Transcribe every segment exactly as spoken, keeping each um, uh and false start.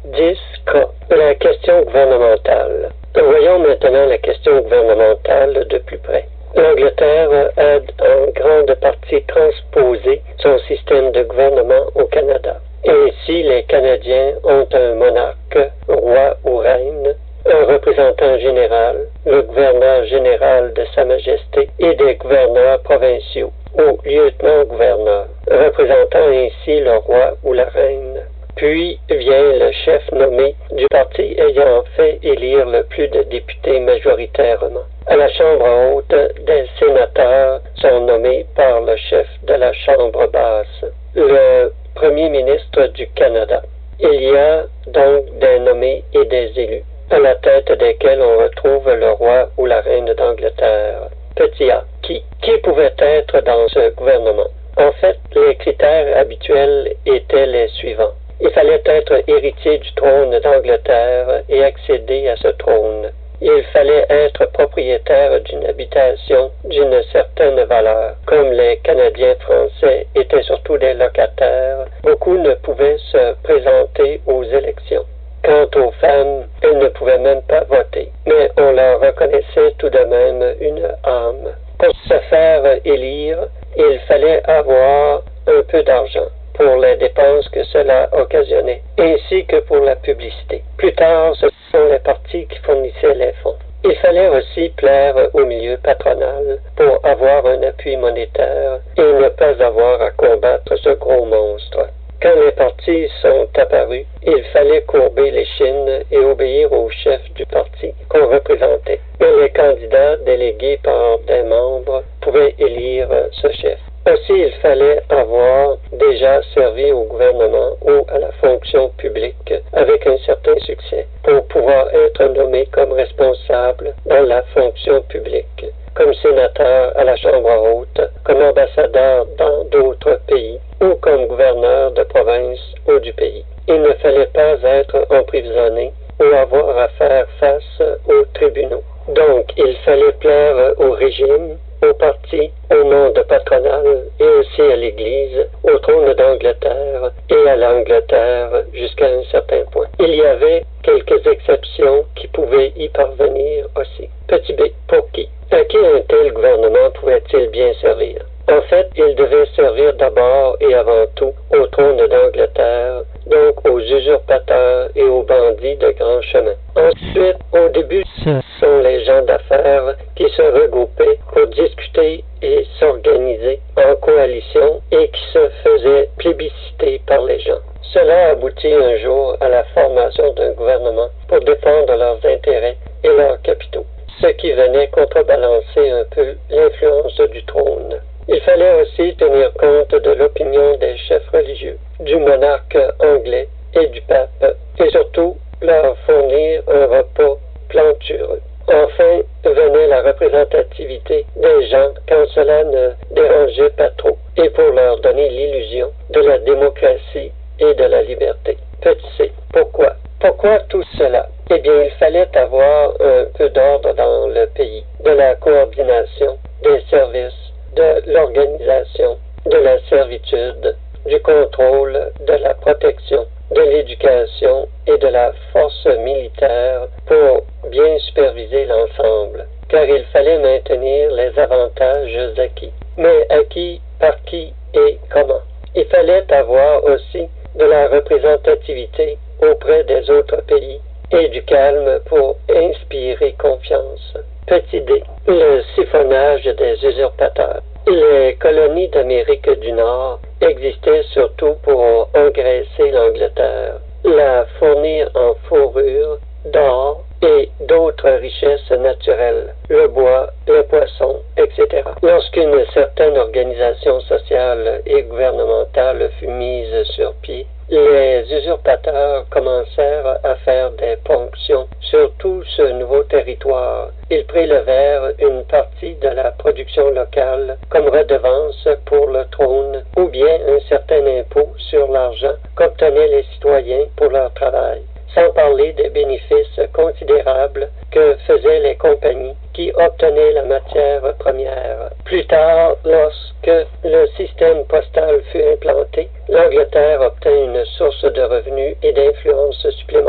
dix K. La question gouvernementale. Voyons maintenant la question gouvernementale de plus près. L'Angleterre a en grande partie transposé son système de gouvernement au Canada. Ainsi, les Canadiens ont un monarque, roi ou reine, un représentant général, le gouverneur général de Sa Majesté et des gouverneurs provinciaux, ou lieutenant-gouverneurs, représentant ainsi le roi ou la reine. Puis vient le chef nommé du parti ayant fait élire le plus de députés majoritairement. À la Chambre haute, des sénateurs sont nommés par le chef de la Chambre basse, le Premier ministre du Canada. Il y a donc des nommés et des élus, à la tête desquels on retrouve le roi ou la reine d'Angleterre. Petit a. Qui? Qui pouvait être dans ce gouvernement? En fait, les critères habituels étaient les suivants. Il fallait être héritier du trône d'Angleterre et accéder à ce trône. Il fallait être propriétaire d'une habitation d'une certaine valeur. Comme les Canadiens français étaient surtout des locataires, beaucoup ne pouvaient se présenter aux élections. Quant aux femmes, elles ne pouvaient même pas voter, mais on leur reconnaissait tout de même une âme. Pour se faire élire, il fallait avoir un peu d'argent pour les dépenses que cela occasionnait, ainsi que pour la publicité. Plus tard, ce sont les partis qui fournissaient les fonds. Il fallait aussi plaire au milieu patronal pour avoir un appui monétaire et ne pas avoir à combattre ce gros monstre. Quand les partis sont apparus, il fallait courber l'échine et obéir au chef du parti qu'on représentait. Mais les candidats délégués par des membres pouvaient élire ce chef. Aussi, il fallait avoir déjà servi au gouvernement ou à la fonction publique avec un certain succès pour pouvoir être nommé comme responsable dans la fonction publique, comme sénateur à la Chambre haute, comme ambassadeur dans d'autres pays ou comme gouverneur de province ou du pays. Il ne fallait pas être emprisonné ou avoir à faire face aux tribunaux. Donc, il fallait plaire au régime, au parti, au monde patronal et aussi à l'Église, au trône d'Angleterre et à l'Angleterre jusqu'à un certain point. Il y avait quelques exceptions qui pouvaient y parvenir aussi. Petit b. Pour qui? À qui un tel gouvernement pouvait-il bien servir? En fait, il devait servir d'abord et avant tout au trône d'Angleterre, donc aux usurpateurs et aux bandits de grand chemin. Ensuite, au début, ce sont les gens d'affaires qui se regroupaient pour discuter et s'organiser en coalition et qui se faisaient plébisciter par les gens. Cela aboutit un jour à la formation d'un gouvernement pour défendre leurs intérêts et leurs capitaux, ce qui venait contrebalancer un peu l'influence du trône. Il fallait aussi tenir compte de l'opinion des chefs religieux, du monarque anglais et du pape, et surtout leur fournir un repas plantureux. Enfin venait la représentativité des gens quand cela ne dérangeait pas trop, et pour leur donner l'illusion de la démocratie et de la liberté. Petit c. Pourquoi? Pourquoi tout cela? Eh bien, il fallait avoir un peu d'ordre dans le pays, de la coordination, des services, de l'organisation, de la servitude, du contrôle, de la protection, de l'éducation et de la force militaire pour bien superviser l'ensemble, car il fallait maintenir les avantages acquis. Mais acquis par qui et comment? Il fallait avoir aussi de la représentativité auprès des autres pays et du calme pour inspirer confiance. Petit d. Le siphonnage des usurpateurs. Les colonies d'Amérique du Nord existaient surtout pour engraisser l'Angleterre, la fournir en fourrure, d'or et d'autres richesses naturelles, le bois, le poisson, et cetera. Lorsqu'une certaine organisation sociale et gouvernementale fut mise sur pied, les usurpateurs commencèrent à faire des ponctions sur tout ce nouveau territoire. Ils prélevèrent une partie de la production locale comme redevance pour le trône ou bien un certain impôt sur l'argent qu'obtenaient les citoyens pour leur travail, sans parler des bénéfices considérables que faisaient les compagnies qui obtenaient la matière première. Plus tard, lorsque le système postal fut implanté, l'Angleterre obtint une source de revenus et d'influence supplémentaire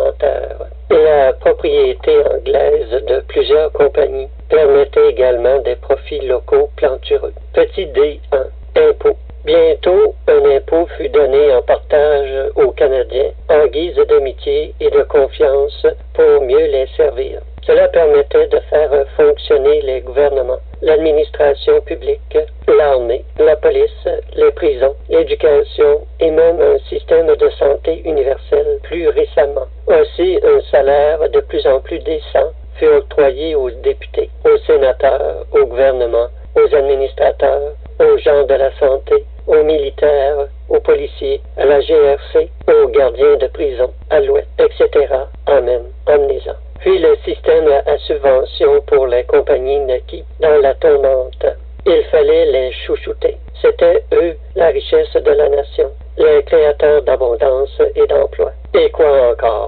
propriété anglaise de plusieurs compagnies permettait également des profits locaux plantureux. Petit d un. Impôts. Bientôt, un impôt fut donné en partage aux Canadiens en guise d'amitié et de confiance pour mieux les servir. Cela permettait de faire fonctionner les gouvernements, l'administration publique, l'armée, la police, les prisons, l'éducation et même un système de santé universel plus récemment. Aussi, un salaire de plus en plus décent fut octroyé aux députés, aux sénateurs, au gouvernement, aux administrateurs, aux gens de la santé, aux militaires, aux policiers, à la G R C, aux gardiens de prison, à l'Ouest.